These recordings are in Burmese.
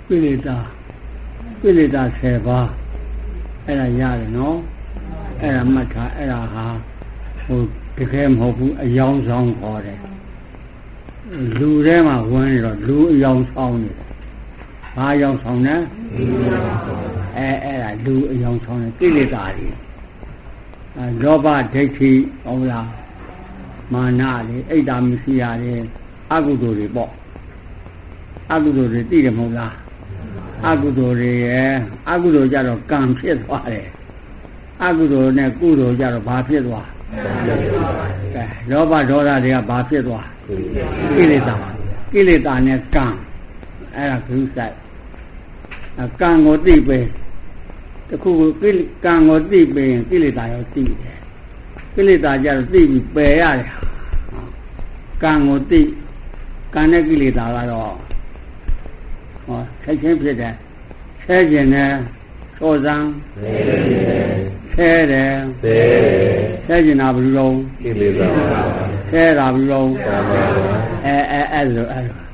ကိလေသာ10ပါးအဲ့ဒါရတယ်နော်အဲ့ဒါမှတ်ထားအဲ့ဒါဟာဟိုတကယ်မဟုတ်ဘူးအယောင်ဆောင်ခေါ်တယ်လူထဲမှာဝင်တော့လူအယောင်ဆောင်နေတယ်ဘာအယောင်ဆောင်လဲအဲ့ဒါလူအယောင်ဆောင်နေကိလေသာတွေလောဘဒိဋ္ဌိဟုတ်လားမာနတွေအိတ်တာမရှိရတဲ့အကုသိုလ်တွေပေါ့အကုသိုလ်တွေသိတယ်မဟုတ်လားအကုသိုလ်တွေရဲ့အကုသိုလ်ကြတော့ကံဖြစ်သွားတယ်အကုသိုလ်နဲ့ကုသိုလ်ကြတော့ဘာဖြစ်သွားလောဘဒေါသတွေကဘာဖြစ်သွားကိလေသာနဲ့ကံအဲ့ဒါဂရုစိုက်ကံကိုသိပဲတခုကံကိုသိပဲရင်ကိလေသာရောသိတယ်ကိလေသာကြတော့သိပြီးပယ်ရတယ်ကံကိုသိကံနဲ့ကိလေသာကတော့ဆက်ချင်းဖြစ်တယ်ဆဲကျင်တယ်စောစမ်းဆဲတယ်ဆဲကျင်တာဘယ်လိုလုံးကိလေသာဆဲတာဘယ်လိုလုံးအဲ့လို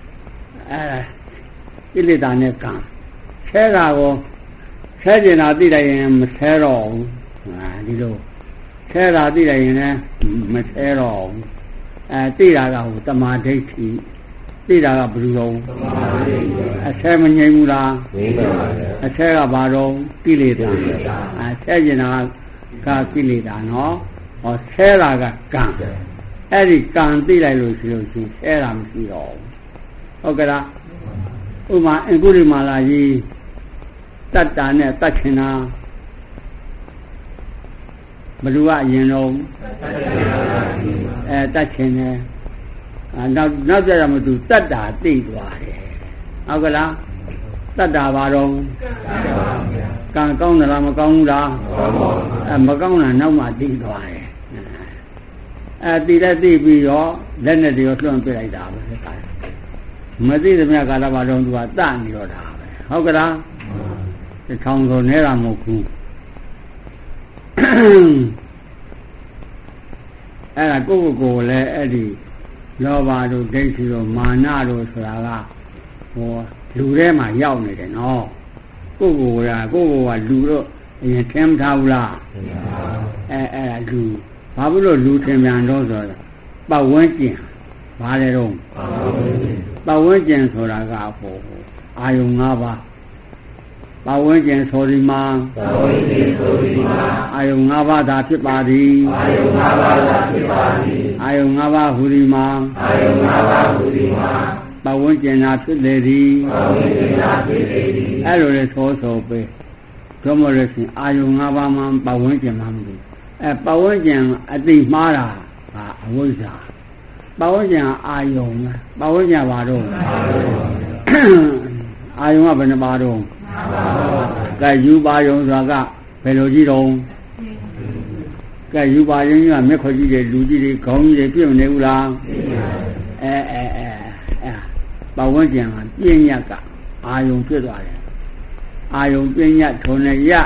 ကိလေသာနဲ့ကံဆဲတာကိုဆဲကျင်တာသိလိုက်ရင်မဆဲတော့ဘူးဒီလိုဆဲတာသိလိုက်ရင်လည်းမဆဲတော့ဘူးသိတာကဟိုတမာဒိဋ္ဌိသိတာကဘယ်လိုလုံးအဆဲမငြိမ်ဘူးလားငြိမ်ပါပါအဆဲကဘာတော့ကိလေသာဆဲကျင်တာကကိလေသာနော်ဟောဆဲတာကကံအဲ့ဒီကံသိလိုက်လို့ရှိလို့ရှိဆဲတာမရှိတော့ဘူးဟုတ်ကဲ့လားဥပမာအင်္ဂုလိမာလာကြီးတတ္တာနဲ့တတ်ချင်တာဘယ်သူကအရင်တော့တတ်ချင်တယ်နောက်ကြရမသူတတ္တာသိသွားတယ်ဟုတ်ကဲ့လားတတ္တာဘာတော့ကံကောင်းသလားမကောင်းဘူးလားမကောင်းတာနောက်မှသိသွားတယ်သိတဲ့သိပြီးတော့လက်နဲ့တရောလွှမ်းပြလိုက်တာပဲမသိသမျှကာလဘာတော့သူကတနေတော့တာပဲဟုတ်ကဲ့လားထောင်ဆိုနေတာမဟုတ်ဘူးအဲ့ဒါကိုယ်လည်းအဲ့ဒီလောဘတို့ဒိဋ္ဌိတို့မာနတို့ဆိုတာကဟောလူထဲမှာရောက်နေတယ်နော်ကိုယ်ကလူတော့အရင်ထင်မထားဘူးလားအဲ့ဒါလူဘာဖြစ်လို့လူထင်ပြန်တော့ဆိုတော့ပတ်ဝန်းကျင်ဘာလဲတော့ပတ်ဝန်းကျင်ဆိုတာကဟိုအာယုံ၅ပါးပတ်ဝန်းကျင်ဆိုဒီမှာအာယုံ၅ပါးသာဖြစ်ပါသည်အာယုံ၅ပါးဟူဒီမှာပတ်ဝန်းကျင်သာဖြစ်လေသည်အဲ့လိုလေဆိုပဲတို့မလို့ရှင်အာယုံ၅ပါးမှာပတ်ဝန်းကျင်မှာမလို့ပတ်ဝန်းကျင်အတိမှားတာအဝိဇ္ဇာပတ်ဝန်းကျင်အာယုံပတ်ဝန်းကျင်ဘာတော့အာယုံကဘယ်နှပါတော့ကဲယူပါယုံဆိုတာကဘယ်လိုကြည့်တော့ကဲယူပါယုံကမျက်ခွက်ကြီးတွေလူကြီးတွေခေါင်းကြီးတွေပြည့်မနေဘူးလားပတ်ဝန်းကျင်ကပြင်းညက်ကအာယုံဖြစ်သွားတယ်အာယုံပြင်းညက်ထုံနေရ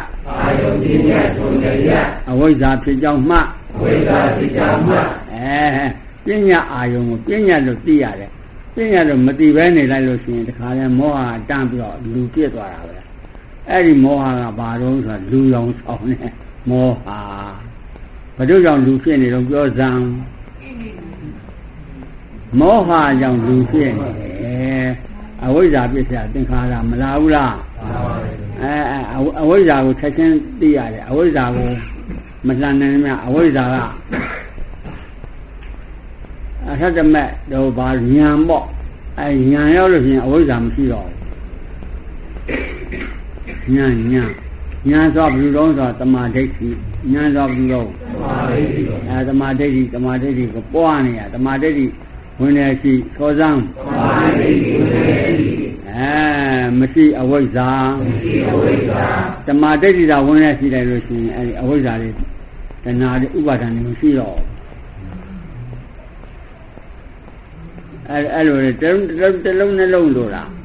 အဝိဇ္ဇာဖြစ်ကြောင်းမှပြင်းညက်အာယုံကိုပြင်းညက်လို့သိရတယ်ပြင်းညက်လို့မသိဘဲနေလိုက်လို့ရှိရင်တခါလဲမောဟတန်းပြီးတော့လူပြည့်သွားတာပဲအဲ့ဒီမောဟကဘာတော့ဆိုလူရောင်ဆောင်နေမောဟဘယ်တို့ကြောင့်လူဖြစ်နေတော့ပြောစမ်းမောဟကြောင့်လူဖြစ်နေတယ်အဝိဇ္ဇာပြည့်စရာသင်္ခါရမလားဘူးလားအဝိဇ္ဇာကိုချက်ချင်းသိရတယ်အဝိဇ္ဇာကိုမလှန်နိုင်မြအဝိဇ္ဇာကအထက်တမဲ့တော့ဘာဉာဏ်ပေါ့ဉာဏ်ရောက်လို့ရှိရင်အဝိဇ္ဇာမရှိတော့ဘူးဉာဏ်ဆိုဘယ်လိုတော့ဆိုတမာဒိဋ္ဌိဉာဏ်ဆိုဘယ်လိုတော့တမာဒိဋ္ဌိကိုပွားနေရတမာဒိဋ္ဌိဝင်နေရှိသောစမ်းမရှိအဝိဇ္ဇာတမာဒိဋ္ဌိသာဝင်နေရှိတယ်လို့ရှိရင်အဲဒီအဝိဇ္ဇာတွေတဏှာတွေဥပါဒဏ်တွေမရှိတော့အဲ့လိုလေတလုံးနှလုံးလို့လား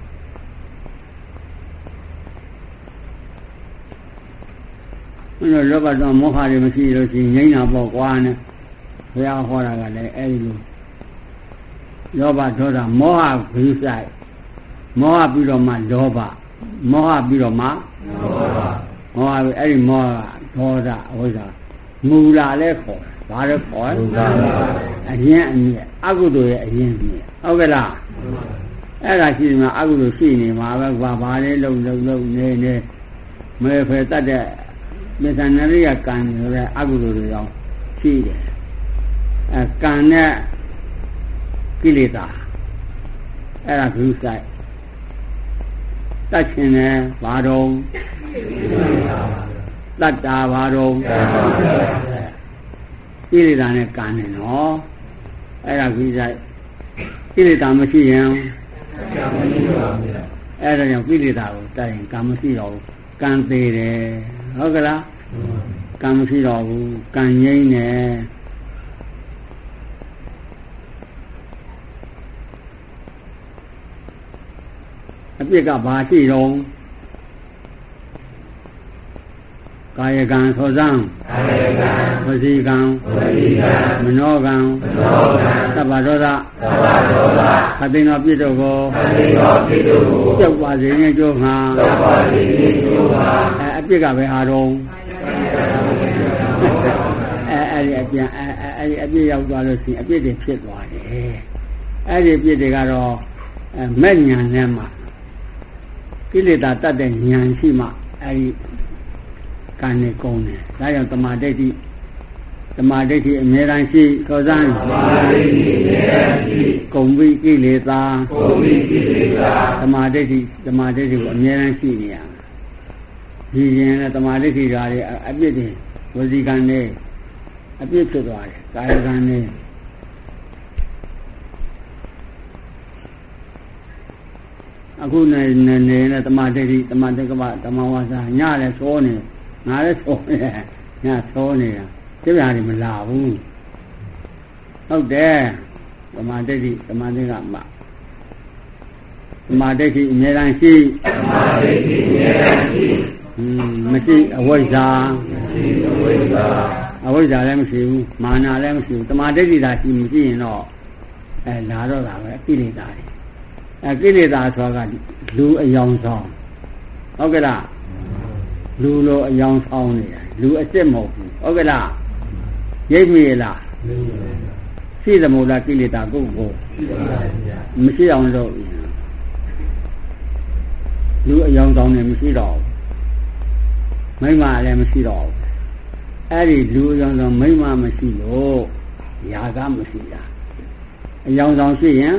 လောဘတော့မောဟတွေမရှိလို့ရှိရင်ငြိမ်းတာပေါ့ကွာနဲ့ဘုရားဟောတာကလည်းအဲဒီလိုလောဘဒေါသမောဟဂိစိုက်မောဟပြီးတော့မှလောဘမောဟပြီးတော့မှမောဟအဲ့ဒီမောဟဒေါသဝိဇ္ဇာမူလာလဲခေါ်ဘာလဲခေါ်အရင်အမြဲအကုသိုလ်ရဲ့အရင်အမြဲဟုတ်ကဲ့လားအဲ့ဒါရှိနေမှာအကုသိုလ်ရှိနေမှာပဲကွာဘာလဲလုံနေမဲဖယ်တတ်တဲ့မေသနရိယကံဆိုတဲ့အကုသိုလ်တွေတော့ရှိတယ်ကံနဲ့ကိလေသာအဲ့ဒါဘူးဆိုင်တတ်ခြင်းနဲ့ဘာတော့တတ်တာဘာတော့ကိလေသာနဲ့ကံနဲ့နော်အဲ့ဒါဘူးဆိုင်ကိလေသာမရှိရင်အဲ့ဒါကြောင့်ကိလေသာကိုတတ်ရင်ကံမရှိတော့ဘူးကံသေးတယ်ဟုတ်ကလားကံမရှိတော့ဘူးကံငြိမ်းတယ်အပြစ်ကဘာရှိတော့ကာယကံသောဇံဝစီကံမနောကံသဗ္ဗဒောသခတိနောပြစ်တို့ကိုကြောက်ပါစေနဲ့ကြိုးမှာအပြစ်ကပဲဟာတော့အဲ့ဒီအပြစ်ရောက်သွားလို့ရှိရင်အပြစ်တွေဖြစ်သွားတယ်အဲ့ဒီအပြစ်တွေကတော့မဲ့ညာနဲ့မှကိလေသာတတ်တဲ့ဉာဏ်ရှိမှအဲဒီကံနဲ့ကုန်းတယ်ဒါကြောင့်သမာဓိဋ္ဌိအမြဲတမ်းရှိသောဇံသမာဓိဋ္ဌိအမြဲတမ်းရှိကုံပြီးကိလေသာသမာဓိဋ္ဌိကိုအမြဲတမ်းရှိနေရဒီရင်နဲ့သမာဓိဋ္ဌိဓာတ်တွေအပြစ်တွေဝစီကံနဲ့အပြစ်ဖြစ်သွားတယ်ကာယကံနဲ့အခုနဲ့သမာဓိဋ္ဌိသမာဓိကပဓမ္မဝါစာညလည်းသိုးနေငါလည်းသိုးနေညသိုးနေတာကျပြားတွေမလာဘူးဟုတ်တယ်သမာဓိဋ္ဌိသမာဓိကမသမာဓိဋ္ဌိအမြဲတမ်းရှိမရှိအဝိဇ္ဇာလည်းမရှိဘူးမာနလည်းမရှိဘူးသမာဓိဋ္ဌိသာရှိမရှိရင်တော့လာတော့တာပဲကိလေသာတွေကိလေသာဆိုတာကလူအယောင်ဆောင်ဟုတ်ကဲ့လားလူလိုအယောင်ဆောင်နေတယ်လူအစ်စ်မဟုတ်ဘူးဟုတ်ကဲ့လားရိပ်မိလားရှိတယ်မို့လားကိလေသာကိုမရှိအောင်လုပ်လူအယောင်ဆောင်နေမရှိတော့မိမလည်းမရှိတော့အဲ့ဒီလူအယောင်ဆောင်မိမမရှိလို့ຢာကမရှိတာအယောင်ဆောင်ရှိရင်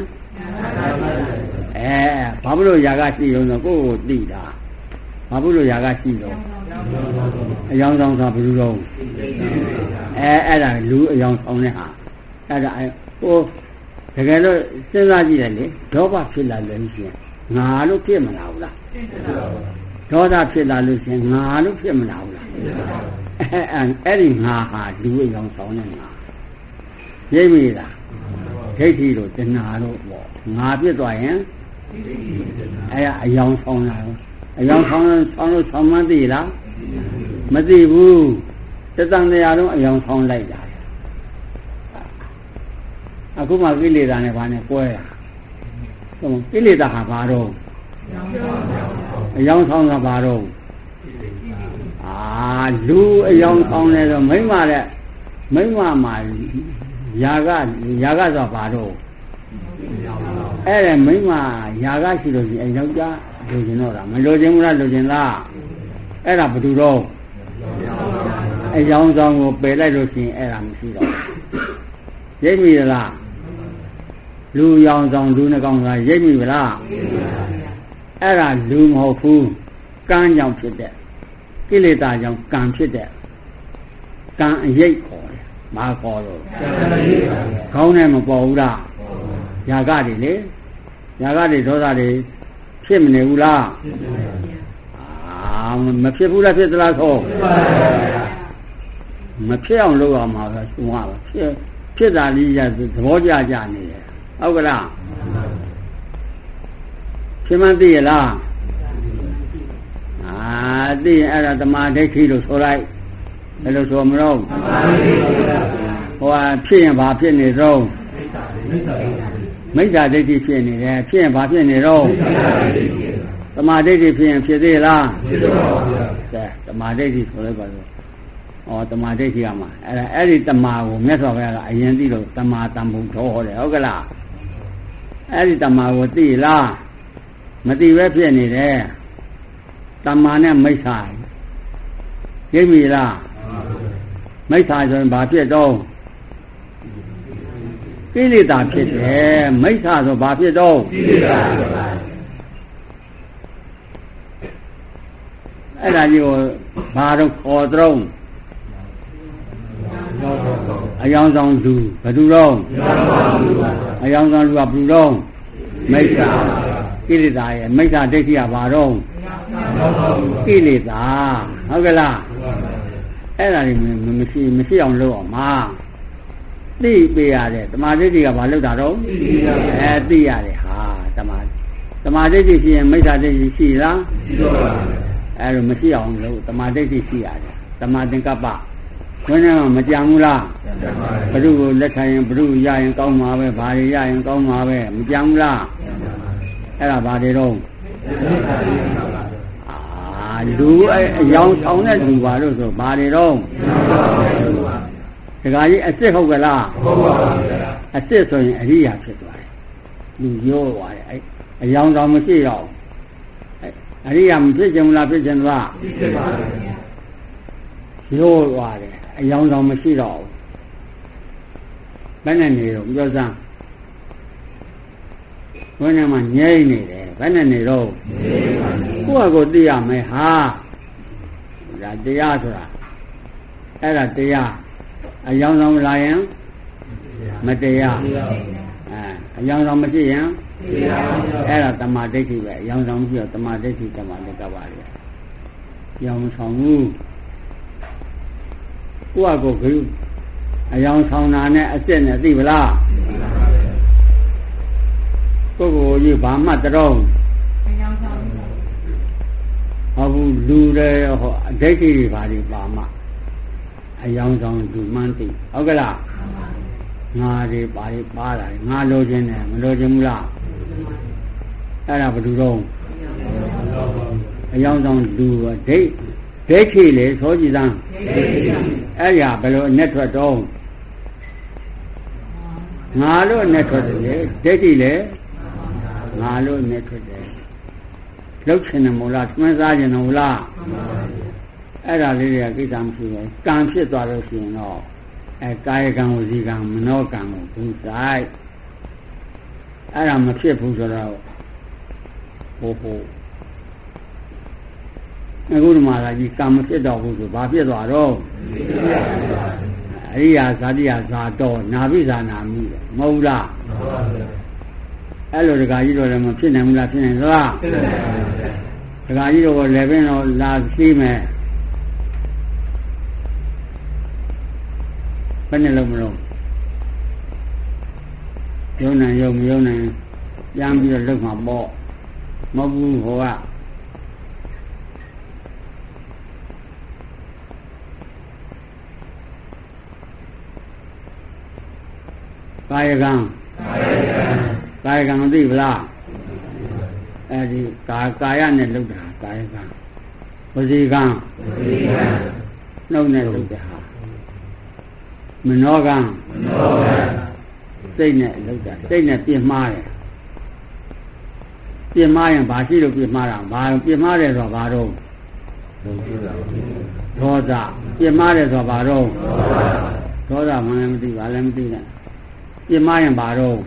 ဘာလို့ຢာကရှိရုံဆိုကိုယ်သိတာဘာလို့ຢာကရှိတော့အယောင်ဆောင်ဆိုဘယ်လိုလုပ်အဲ့ဒါလူအယောင်ဆောင်တဲ့ဟာအဲ့ဒါဟိုတကယ်လို့စဉ်းစားကြည့်တယ်လေဒေါဘဖြစ်လာလို့ရှိရင်ငါလို့ဖြစ်မလာဘူးလားဒေါသဖြစ်လာလို့ရှိရင်ငါလို့ဖြစ်မလာဘူးလားအဲ့ဒီငါဟာလူအယောင်ဆောင်တဲ့ငါရိပ်မိလားဒိဋ္ဌိတို့တဏှာတို့ပေါ့ငါပြစ်သွားရင်အဲ့အယောင်ဆောင်လာအယောင်ဆောင်လို့ဆောင်မှသိလားမသိဘူးသတ္တန်တရားလုံးအယောင်ဆောင်လိုက်တာအခုမှကိလေသာနဲ့ဘာနဲ့ကွဲတာကိလေသာဟာဘာတော့အယောင်ဆောင်တာဘာတော့လူအယောင်ဆောင်တယ်ဆိုမိမမှာຢာကဆိုဘာတော့အဲ့ဒါမိမຢာကရှိလို့ရှိရင်ယောက်ျားလိုချင်တော့တာမလိုချင်ဘူးလားလိုချင်လားအဲ့ဒါဘယ်သူတော့အယောင်ဆောင်ကိုပယ်လိုက်လို့ရှိရင်အဲ့ဒါမရှိတော့ရိပ်မိလားလူရောင်ဆောင်လူနှကောင်ကရိပ်မိလားအဲ့ဒါလူမဟုတ်ဘူးကံကြောင့်ဖြစ်တဲ့ကိလေသာကြောင့်ကံဖြစ်တဲ့ကံအရိပ်ခေါ်တယ်မာခေါ်လို့ခေါင်းနဲ့မပေါ်ဘူးလားຢာကတွေလေຢာကတွေဒေါသတွေဖြစ်မနေဘူးလားမဖြစ်ဘူးလားဖြစ်သလားဆိုမဖြစ်အောင်လုပ်ရမှာပဲသူကဖြစ်တာလေးရသဘောကျကြနေတယ်ဟုတ်ကလားဖြစ်မှသိရလားသိရင်အဲ့ဒါသမာဓိဋ္ဌိလို့ဆိုလိုက်ဘယ်လိုဆိုမလို့ဟိုဖြစ်ရင်ဘာဖြစ်နေတော့မိစ္ဆာဒိဋ္ဌိဖြစ်နေတယ်ဖြစ်ရင်ဘာဖြစ်နေတော့သမာဓိဋ္ဌိဖြစ်ရင်ဖြစ်သေးလားဖြစ်ပါဘူးဗျာကဲသမာဓိဋ္ဌိဆိုလိုက်ပါလို့သမာဓိဋ္ဌိကမှာအဲ့ဒီတမာကိုမြတ်စွာဘုရားကအရင်သိလို့တမာတန်ဖို့တော်ဟောတယ်ဟုတ်ကလားအဲ့ဒီတမာကိုသိလားမသိပဲဖြစ်နေတယ်တမာနဲ့မိစ္ဆာသိပြီလားမိစ္ဆာဆိုရင်ဘာဖြစ်တော့ကိလေသာဖြစ်တယ်မိစ္ဆာဆိုဘာဖြစ်တော့ကိလေသာဖြစ်ပါအဲ့ဒါကြီးကိုဘာတော့ခေါ်တော့အယောင်ဆောင်သူဘယ်သူတော့အယောင်ဆောင်သူကဘယ်သူတော့မိစ္ဆာကိလေသာရဲ့မိစ္ဆာဒိဋ္ဌိကဘာတော့ကိလေသာဟုတ်ကလားအဲ့ဒါကြီးမရှိအောင်လုပ်အောင်မှာသိပေးရတယ်တမာဒိဋ္ဌိကဘာလုပ်တာတော့သိရတယ်ဟာတမာဒိဋ္ဌိရှိရင်မိစ္ဆာဒိဋ္ဌိရှိလားရှိတော့ပါအဲ့လိုမရှိအောင်လုပ်တမာဒိဋ္ဌိရှိရတယ်တမာသင်္ကပ္ပဘယ်နဲ့မှမကြံဘူးလားဘုရုကိုလက်ခံရင်ဘုရုရရင်ကောင်းမှာပဲဘာတွေရရင်ကောင်းမှာပဲမကြံဘူးလားအဲ့ဒါဘာတွေတော့လူအယောင်ဆောင်တဲ့လူပါလို့ဆိုဘာတွေတော့ဒကာကြီးအစ်စ်ဟုတ်ကလားဟုတ်ပါဘူးဗျာအစ်စ်ဆိုရင်အရိယာဖြစ်သွားတယ်လူရောသွားတယ်အဲ့အယောင်ဆောင်မရှိတော့အရိယာမဖြစ်ကြဘူးလားဖြစ်ကြလားဖြစ်ပါဘူးရောသွားတယ်အယောင်ဆောင်မရှိတော့ဘူးဘယ်နဲ့နေတော့ပြောစမ်းဘယ်နဲ့မှငြိမ့်နေတယ်ဘယ်နဲ့နေတော့ကိုယ့်အကိုသိရမယ်ဟာဒါတရားဆိုတာအဲ့ဒါတရားအယောင်ဆောင်လာရင်မတရားအယောင်ဆောင်မရှိရင်အဲ့ဒါတမာဒိဋ္ဌိပဲအယောင်ဆောင်မရှိတော့တမာဒိဋ္ဌိတမာလည်းကပ်ပါလေအယောင်ဆောင်မှုကိုယ့်အကိုဂရုအယောင်ဆောင်တာနဲ့အစ်စ်နဲ့သိပလားကိုယ်ကြီးဘာမှတတော့အယောင်ဆောင်ဟုတ်ဘူးလူတွေဟောအဒိဋ္ဌိတွေဘာတွေပါမှအယောင်ဆောင်လူမှန်းသိဟုတ်ကလားငါတွေပါတွေပါတာငါလိုချင်တယ်မလိုချင်ဘူးလားအဲ့ဒါဘယ်သူတော့အယောင်ဆောင်လူဒိဋ္ဌိလေဆိုကြည်စမ်းအဲ့ရဘယ်လိုအနဲ့ထွက်တော့ငါလို့အနဲ့ထွက်တယ်လေဒိဋ္ဌိလေငါလို့အနဲ့ထွက်တယ်လောက်ချင်တယ်မို့လားသွန်းစားချင်တယ်မို့လားအဲ့ဒါလေးတွေကကိစ္စမရှိဘူးကံဖြစ်သွားလို့ရှိရင်တော့ကာယကံဝစီကံမနောကံကိုဘူးဆိုင်အဲ့ဒါမဖြစ်ဘူးဆိုတော့ဟိုအခုဒီမှာကြီးကံမဖြစ်တော့ဘူးဆိုဘာဖြစ်သွားတော့အရိယာဇာတိယဇာတော်နာဘိဇာနာမိမဟုတ်လားအဲ့လိုတခါကြီးတော့လည်းမဖြစ်နိုင်ဘူးလားဖြစ်နိုင်သလားတခါကြီးတော့လည်းပင်တော့လာသိမယ်ဘယ်နဲ့လုံးမလုံးယုံနိုင်ယုံမယုံနိုင်ပြန်ပြီးတော့လုံမှာပေါ့မဟုတ်ဘူးဟိုကကာယကံသိပလားအဲဒီကာယနဲ့လုပ်တာကာယကံဝစီကံနှုတ်နဲ့လုပ်တာမနောကံစိတ်နဲ့လုပ်တာစိတ်နဲ့ပြင်းမှားတယ်ပြင်းမှားရင်ဘာရှိလို့ပြင်းမှားတာဘာပြင်းမှားတယ်ဆိုတော့ဘာတော့ဒေါသပြင်းမှားတယ်ဆိုတော့ဘာတော့ဒေါသမလည်းမသိဘာလည်းမသိနဲ့ပြင်းမှားရင်ဘာတော့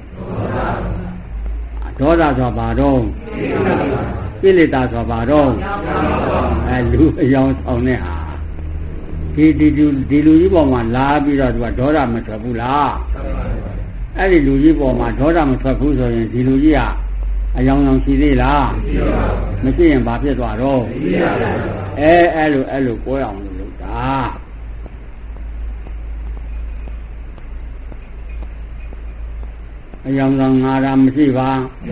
ဒေါသဆိုဘာတော့ကိလေသာဆိုဘာတော့လူအယောင်ဆောင်တဲ့ဟာဒီလူကြီးပေါ်မှာလာပြီးတော့သူကဒေါသမထွက်ဘူးလားအဲ့ဒီလူကြီးပေါ်မှာဒေါသမထွက်ဘူးဆိုရင်ဒီလူကြီးကအယောင်ဆောင်ရှိသေးလားမရှိရင်ဘာဖြစ်သွားတော့အဲ့လိုကိုယ်အောင်လုပ်တာအယောင်ဆောင်ငါရာမရှိပါ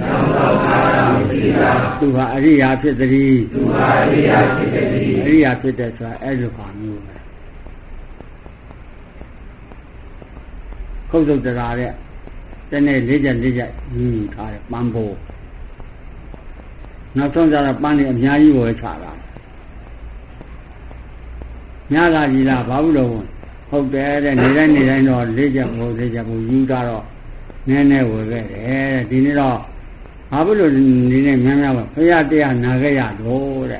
သူဟာအရိယာဖြစ်သည်အရိယာဖြစ်တဲ့ဆိုတာအဲ့လိုပါမျိုးပဲခုတ်သုတ်တရာတဲ့တနေ့၄ချက်ထားတယ်ပန်းဖို့နောက်ဆုံးကြတော့ပန်းနေအများကြီးဝယ်ချတာများလာကြီးလားဘာလို့လို့ဟုတ်တယ်တဲ့နေတိုင်းတော့၄ချက်ဖို့ယူတာတော့နည်းနည်းဝယ်ခဲ့တယ်ဒီနေ့တော့ဘာလို့နေနေများပဲဖရာတရားနာခဲ့ရတော့တဲ့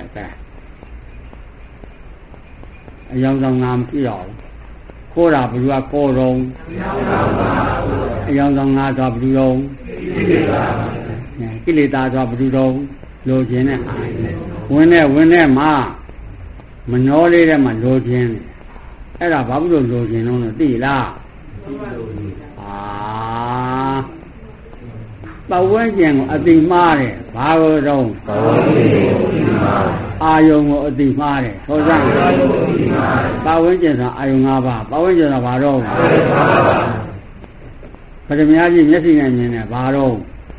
အဲအယောင်ဆောင်ငါမကြည့်တော့ခိုးတာဘယ်သူကကောတော့အယောင်ဆောင်ငါဆိုဘယ်သူတော့ကိလေသာဆိုဘယ်သူတော့လိုချင်တဲ့ဝင်တဲ့မှာမနှောလေးတဲ့မှာလိုချင်အဲ့ဒါဘာလို့လိုချင်တော့သိလားပတ်ဝန်းကျင်ကိုအတိမှားတယ်ဘာလို့တော့အာယုံကိုအတိမှားတယ်သောစံပတ်ဝန်းကျင်ဆိုအာယုံ၅ပါးပတ်ဝန်းကျင်ဆိုဘာတော့ပထမကြီးမျက်စိနဲ့မြင်တယ်ဘာတော့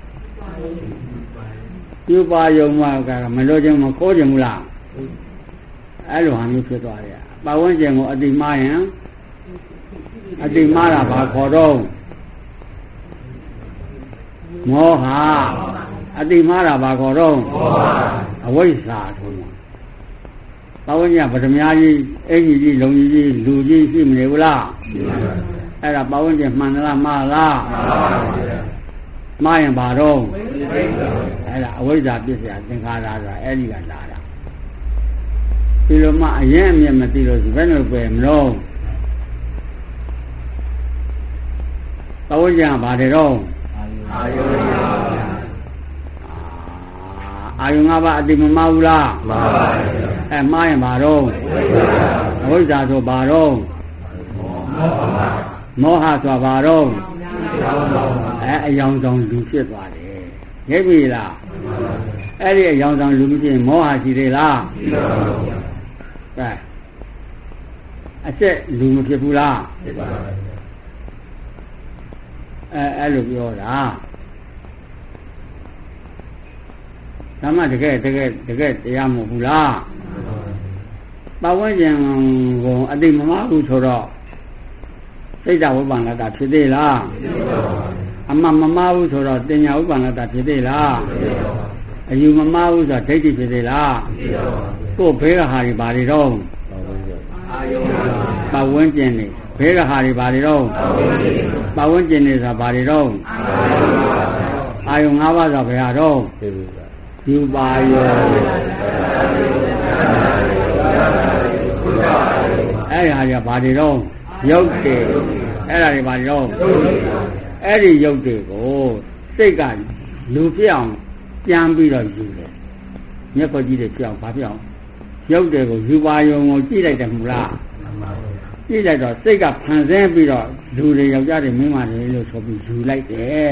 ပြုပါယုံမှာကမလို့ခြင်းမခိုးခြင်းဘူးလားအဲ့လိုဟာမျိုးဖြစ်သွားတယ်ပတ်ဝန်းကျင်ကိုအတိမှားရင်အတိမှားတာဘာခေါ်တော့မောဟအတိမှားတာဘာခေါ်တော့အဝိဇ္ဇာထုံးပတ်ဝန်းကျင်ပထမကြီးအင်ကြီးကြီးလုံကြီးလူကြီးရှိမနေဘူးလားအဲ့ဒါပတ်ဝန်းကျင်မှန်လားမှားလားမှားရင်ဘာတော့အဲ့ဒါအဝိဇ္ဇာပြည့်စရာသင်္ခါရဆိုတာအဲ့ဒီကလာတာဒီလိုမှအရင်အမြင်မသိလို့ဘယ်လိုပဲမလို့ပတ်ဝန်းကျင်ကဘာတွေတော့အာယုံ၅ပါးအတိမမှားဘူးလားမှားပါဘူးမှားရင်ဘာတော့အဝိဇ္ဇာဆိုဘာတော့မောဟဆိုဘာတော့အယောင်ဆောင်လူဖြစ်သွားတယ်ရိပ်ပြီလားအဲ့ဒီအယောင်ဆောင်လူဖြစ်ရင်မောဟရှိသေးလားရှိပါဘူးကဲအချက်လူမဖြစ်ဘူးလားဖြစ်ပါဘူးအဲ့လိုပြောတာဒါမှတကယ်တရားမဟုတ်ဘူးလားပတ်ဝန်းကျင်ကိုအတိမမဘူးဆိုတော့စိတ်ဓာတ်ဝိပ္ပန္နတာဖြစ်သေးလားအမှမမဘူးဆိုတော့တင်ညာဝိပ္ပန္နတာဖြစ်သေးလားအယူမမဘူးဆိုတော့ဒိဋ္ဌိဖြစ်သေးလားကိုယ်ဘေးကဟာတွေဘာတွေတော့ပတ်ဝန်းကျင်နေဘေးကဟာတွေဘာတွေတော့ပတ်ဝန်းကျင်နေဆိုတာဘာတွေတော့အာယုံ၅ပါးဆိုဘယ်ဟာတော့ယူပါယောအဲ့ဟာကြီးဘာတွေတော့ရုပ်တွေအဲ့ဒါတွေဘာတွေတော့အဲ့ဒီရုပ်တွေကိုစိတ်ကလူဖြစ်အောင်ပြန်ပြီးတော့ယူတယ်မျက်ခွက်ကြီးတွေဖြစ်အောင်ဘာဖြစ်အောင်ရုပ်တွေကိုယူပါယောကိုကြည့်လိုက်တယ်မဟုတ်လားကြည့်လိုက်တော့စိတ်ကဖန်ဆင်းပြီးတော့လူတွေယောက်ျားတွေမိန်းမတွေလို့ဆိုပြီးယူလိုက်တယ်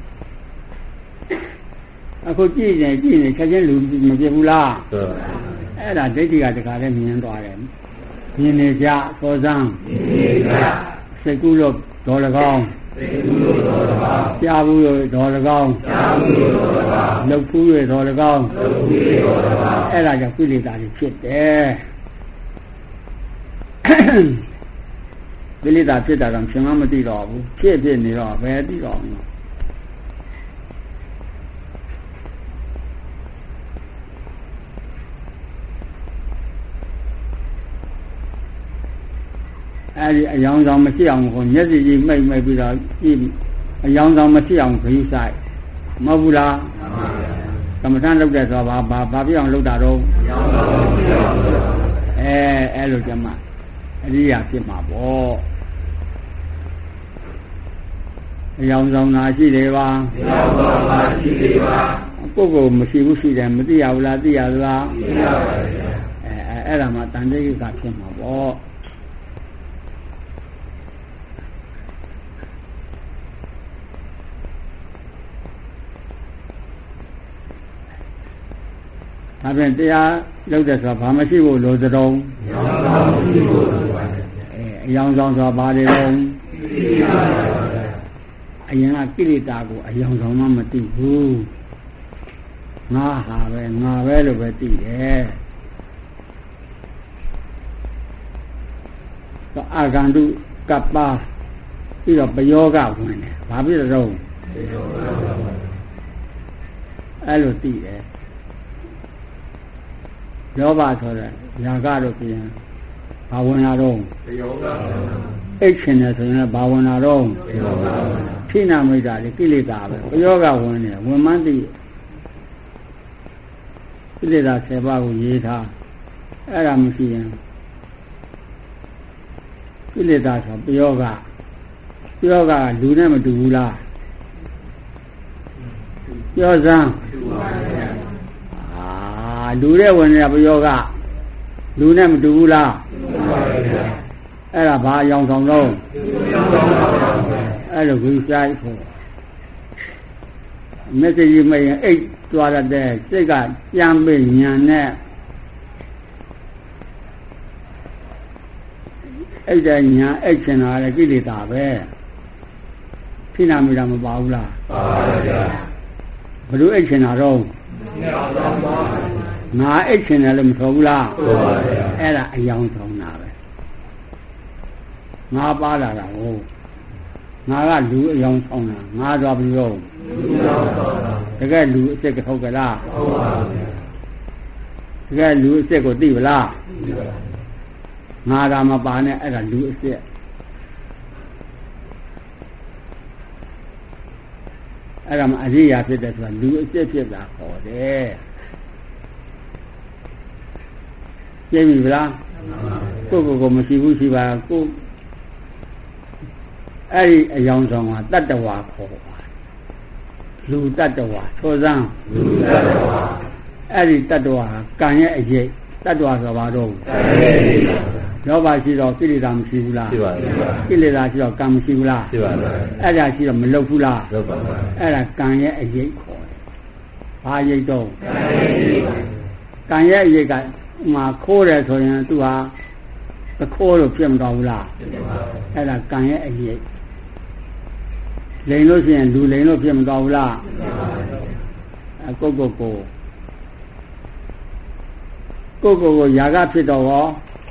အခုကြည့်နေချက်ချင်းလူမပြဘူးလားအဲ့ဒါဒိဋ္ဌိကတခါတည်းမြင်သွားတယ်မြင်နေကြသောစံစိတ်ကူးလို့ဒေါ်၎င်းကြားဘူးလို့ဒေါ်၎င်းလှုပ်ဖူးလို့ဒေါ်၎င်းအဲ့ဒါကြောင့်ကိလေသာတွေဖြစ်တယ်ကိလေသာဖြစ်တာတော့ရှင်မမသိတော့ဘူးဖြစ်နေတော့ဘယ်သိတော့မလဲအဲ့ဒီအယောင်ဆောင်မရှိအောင်ကိုမျက်စိကြီးမိတ်ပြီးတော့ကြည့်အယောင်ဆောင်မရှိအောင်ခရီးဆိုင်မဟုတ်ဘူးလားကမ္မထမ်းလုပ်တဲ့ဆိုတာဘာပြအောင်လုပ်တာတော့အဲ့လိုကြမှာအရိယာဖြစ်မှာပေါ့အယောင်ဆောင်သာရှိတယ်ပါကိုယ်မရှိဘူးရှိတယ်မသိရဘူးလားသိရသလားသိရပါဘူးအဲ့ဒါမှတန်တိကဖြစ်မှာပေါ့ဒါဖြင့်တရားလုပ်တဲ့ဆိုတာဘာမရှိဘူးလို့သတုံးအယောင်ဆောင်ဆိုတာဘာတွေလဲအရင်ကကိလေသာကိုအယောင်ဆောင်မှမသိဘူးငါဟာပဲငါပဲလို့ပဲသိတယ်အာဂန္တုကပ္ပပြီးတော့ပယောဂဝင်တယ်ဘာဖြစ်တော့အဲ့လိုသိတယ်လောဘဆိုတဲ့ຢာကတော့ပြန်ဘာဝင်လာတော့ပယောဂအိတ်ရှင်တယ်ဆိုရင်ဘာဝင်လာတော့ပယောဂခိနာမိတ်တာလေကိလေသာပဲပယောဂဝင်တယ်ဝင်မှန်းသိကိလေသာ10ပါးကိုရေးထားအဲ့ဒါမရှိရင်ကိလေသာဆိုပယောဂလူနဲ့မတူဘူးလားပြောစမ်းလူတဲ့ဝင်နေတာပယောဂလူနဲ့မတူဘူးလားအဲ့ဒါဘာရောင်ဆောင်တော့အဲ့လိုကိုစားဖို့မက်ဆေ့ချ်မရင်အိတ်သွားရတဲ့စိတ်ကကြမ်းပိညာနဲ့အဲ့ဒါညာအဲ့ချင်တာလည်းကိလေသာပဲခိနာမိတာမပါဘူးလားပါပါဗျာဘယ်လိုအိတ်ချင်တာတော့ငါအိတ်ချင်တယ်လို့မဆိုဘူးလားပါပါဗျာအဲ့ဒါအယောင်ဆောင်တာပဲငါပါလာတာဟုတ်ငါကလူအယောင်ဆောင်တာငါတော့ပြီးတော့လူအယောင်ဆောင်တာတကယ်လူအစ်စ်ကဟုတ်ကလားဟုတ်ပါဗျာတကယ်လူအစ်စ်ကိုသိပလားသိပါပါငါသာမပါနဲ့အဲ့ဒါလူအစ်စ်အဲ့ဒါမှအရိယာဖြစ်တယ်ဆိုတာလူအစ်စ်ဖြစ်တာခေါ်တယ်သိပြီလားကိုမရှိဘူးရှိပါကိုအဲ့ဒီအယောင်ဆောင်ကတတ္တဝါခေါ်ပါလူတတ္တဝါသောစမ်းလူတတ္တဝါအဲ့ဒီတတ္တဝါကံရဲ့အရေးတတ္တဝါဆိုပါတော့ကံရဲ့အရေးလောဘရှိတော့ကိလေသာမရှိဘူးလားရှိပါဘူးကိလေသာရှိတော့ကံမရှိဘူးလားရှိပါဘူးအဲ့ဒါရှိတော့မလုပ်ဘူးလားလုပ်ပါဘူးအဲ့ဒါကံရဲ့အရေးခေါ်တယ်ဘာအရေးတော့ကံရဲ့အရေးကမှာခိုးတယ်ဆိုရင်သူဟာသခိုးလို့ဖြစ်မတော်ဘူးလားဖြစ်ပါဘူးအဲ့ဒါကံရဲ့အရေးလိန်လို့ရှိရင်လူလိန်လို့ဖြစ်မတော်ဘူးလားဖြစ်ပါဘူးကိုຢာကဖြစ်တော့ရော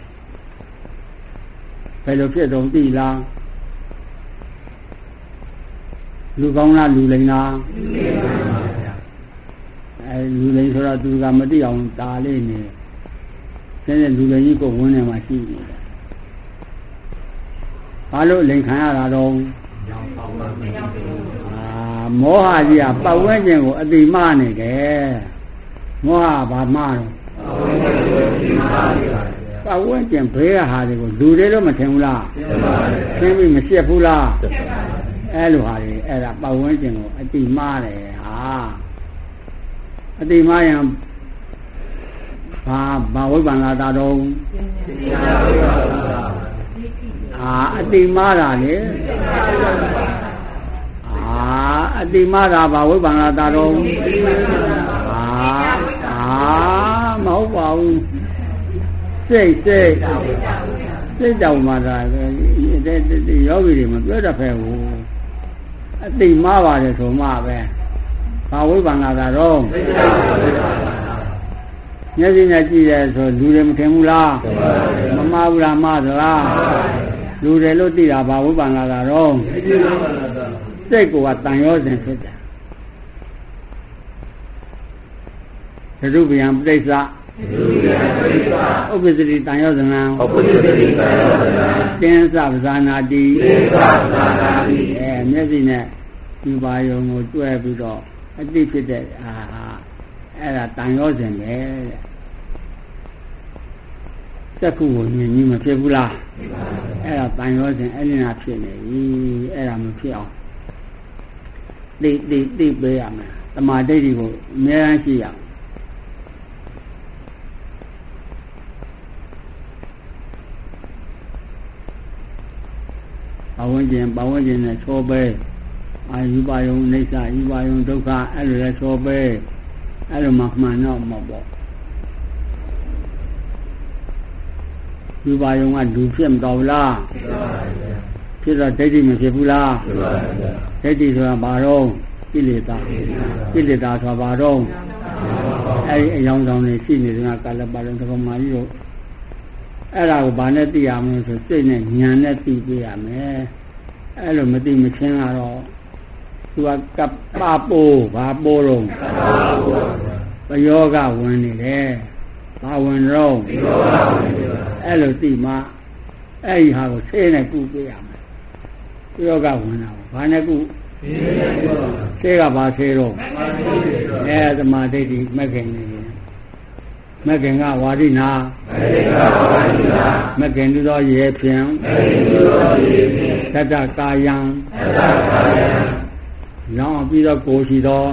ဘယ်လိုဖြစ်တော့သိလားလူကောင်းလားလူလိန်လားလူလိန်ပါဗျာလူလိန်ဆိုတော့သူကမသိအောင်တာလေးနေတဲ့လူလိန်ကြီးကိုဝန်းထဲမှာရှိနေတယ်ဘာလို့လိန်ခံရတာတော့မောဟကြီးကပတ်ဝန်းကျင်ကိုအတိမနေတယ်မောဟဘာမှတော့ပတ်ဝန်းကျင်ဘေးကဟာတွေကိုလူတွေလို့မထင်ဘူးလားထင်ပြီးမရှက်ဘူးလားအဲ့လိုဟာတွေအဲ့ဒါပတ်ဝန်းကျင်ကိုအတိမားတယ်ဟာအတိမားရင်ဘာဝိပ္ပန္နတာတော့အတိမားတာလေအတိမားတာဘာဝိပ္ပန္နတာတော့မဟုတ်ပါဘူးစိတ်တောင်မှသာယောဂီတွေမပြောတတ်ဖဲဘူးအတိမားပါတယ်ဆိုမှပဲဘာဝိပ္ပန္နတာတော့မျက်စိနဲ့ကြည့်တယ်ဆိုလူတွေမထင်ဘူးလားမမှားဘူးလားမှားသလားလူတွေလို့သိတာဘာဝိပ္ပန္နတာတော့စိတ်ကတန်ရောစဉ်ဖြစ်တယ်သရုပ်ဗျံပဋိစ္စဥပ္ပစ္စတိတန်ရောဇနံတင်းစပဇာနာတိမျက်စိနဲ့ဒီပါယုံကိုတွဲပြီးတော့အတိဖြစ်တဲ့အဲ့ဒါတန်ရောစဉ်ပဲတဲ့စက္ခုကိုမြင်ကြီးမဖြစ်ဘူးလားအဲ့ဒါတန်ရောစဉ်အဲ့ဒီနာဖြစ်နေပြီအဲ့ဒါမဖြစ်အောင်သိပေးရမယ်တမာဒိဋ္ဌိကိုအများကြီးရှိရအောင်ပဝန်းကျင်နဲ့ချောပဲအာယူပါယုံအိဋ္ဌယူပါယုံဒုက္ခအဲ့လိုလဲချောပဲအဲ့လိုမှမှန်တော့မပေါ့ယူပါယုံကလူဖြစ်မတော်ဘူးလားဖြစ်တော့ဒိဋ္ဌိမဖြစ်ဘူးလားဒိဋ္ဌိဆိုတာဘာတော့ကိလေသာဆိုတာဘာတော့အဲ့ဒီအယောင်ဆောင်နေရှိနေတဲ့ကာလပတ်လုံးသဘောမှကြီးတော့အဲ့ဒါကိုဘာနဲ့သိရမလဲဆိုစိတ်နဲ့ဉာဏ်နဲ့သိပြရမယ်အဲ့လိုမသိမချင်းကတော့သူကကပ္ပပိုးဘာပိုးတော့ပယောဂဝင်နေတယ်ဘာဝင်တော့အဲ့လိုသိမှအဲ့ဒီဟာကိုဆေးနဲ့ကုပေးရမယ်ပယောဂဝင်တာဘာနဲ့ကုဆေးကဘာဆေးတော့သမာဓိဋ္ဌိမဂ္ဂင်နေမဂ္ဂင်ကဝါဒိနာမဂ္ဂင်တူသောရေဖြင့်သတ္တကာယံလောင်းပြီးတော့ကိုရှိသော